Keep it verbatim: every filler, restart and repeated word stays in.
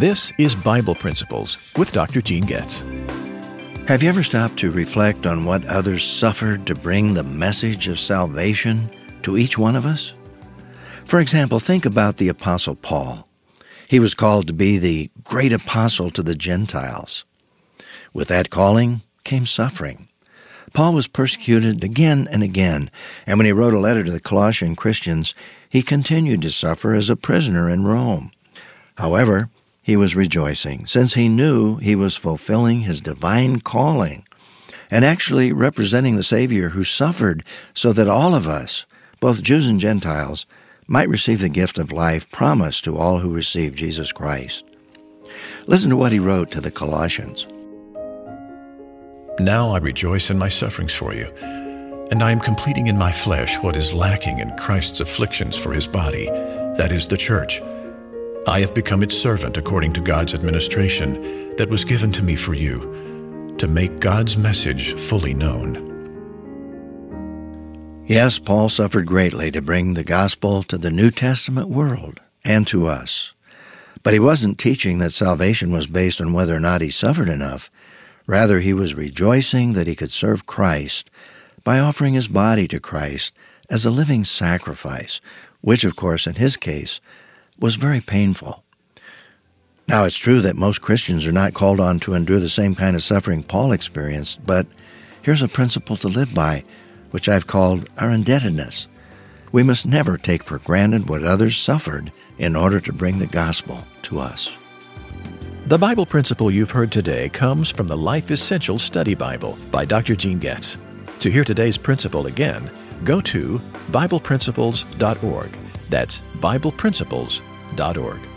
This is Bible Principles with Doctor Gene Getz. Have you ever stopped to reflect on what others suffered to bring the message of salvation to each one of us? For example, think about the Apostle Paul. He was called to be the great apostle to the Gentiles. With that calling came suffering. Paul was persecuted again and again, and when he wrote a letter to the Colossian Christians, he continued to suffer as a prisoner in Rome. However, he was rejoicing, since he knew he was fulfilling his divine calling and actually representing the Savior who suffered so that all of us, both Jews and Gentiles, might receive the gift of life promised to all who receive Jesus Christ. Listen to what he wrote to the Colossians. Now I rejoice in my sufferings for you, and I am completing in my flesh what is lacking in Christ's afflictions for his body, that is the church. I have become its servant according to God's administration that was given to me for you, to make God's message fully known. Yes, Paul suffered greatly to bring the gospel to the New Testament world and to us. But he wasn't teaching that salvation was based on whether or not he suffered enough. Rather, he was rejoicing that he could serve Christ by offering his body to Christ as a living sacrifice, which, of course, in his case, was very painful. Now, it's true that most Christians are not called on to endure the same kind of suffering Paul experienced, but here's a principle to live by, which I've called our indebtedness. We must never take for granted what others suffered in order to bring the gospel to us. The Bible principle you've heard today comes from the Life Essential Study Bible by Doctor Gene Getz. To hear today's principle again, go to Bible Principles dot org. That's Bible Principles dot org.